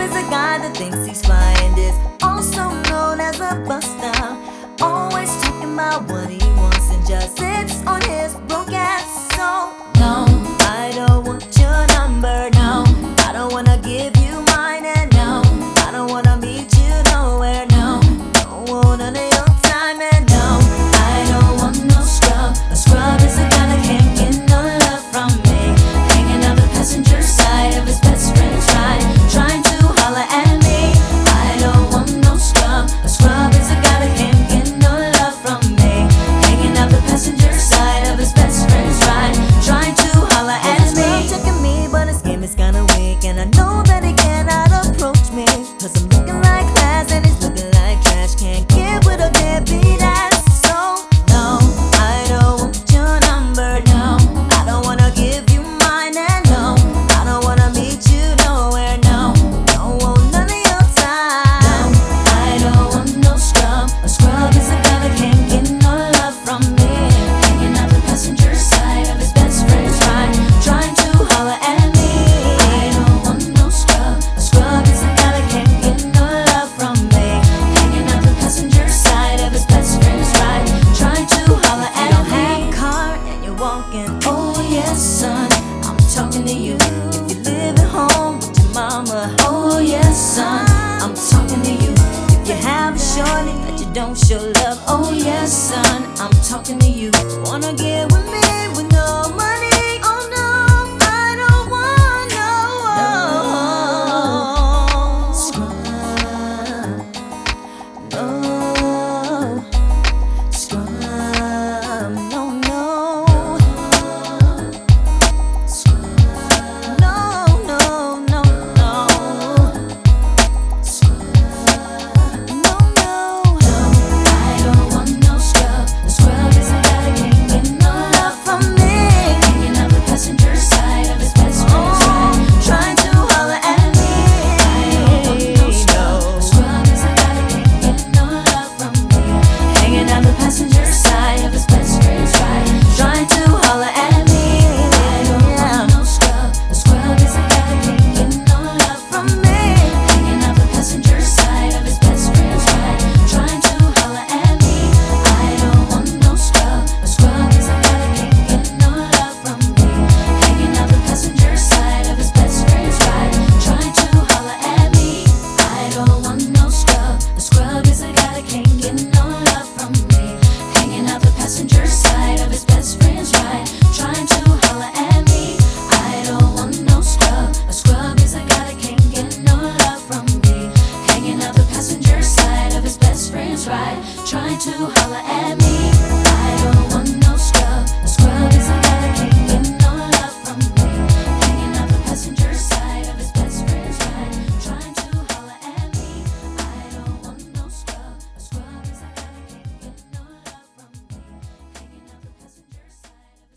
is a guy that thinks he's fly and is also known as a buster. Always talking about what he wants and just sits on his broke ass. So no, I don't want your number. No, I don't wanna give you mine. And no, I don't wanna meet you nowhere. No, don't want none of your time. And no, I don't want no scrub. A scrub is a guy that can't get no love from me. Hanging out the passenger side of his best friend's ride, trying to holler at me. I don't want no scrub. A scrub is a guy that can't get no love from me. Hanging out the passenger side of his best friend's ride, trying to holler at me. He's checking me, but his game is kinda weak, and I know that he cannot approach me, 'cause I'm looking like class and he's looking like trash. Can't get with a deadbeat ass. So no, I don't want your number. No, I don't wanna give you mine. And no, I don't wanna meet you nowhere. No, don't want none of your time. No, I don't want no scrub. A scrub is a guy that can't get no love from me. Hanging out the passenger side of his best friend's ride, trying to holler at me. I don't want no scrub. A scrub is a guy that can't get no love from me. Hanging out the passenger side of his best friend's ride, trying to holler at me. You don't have a car and you're walking. Oh yes, son, I'm talking to you. If you live at home with your mama. Oh yes, son, I'm talking to you. If you have a shorty that you don't show love. Oh yes, son, I'm talking to you. Wanna get with me with no money?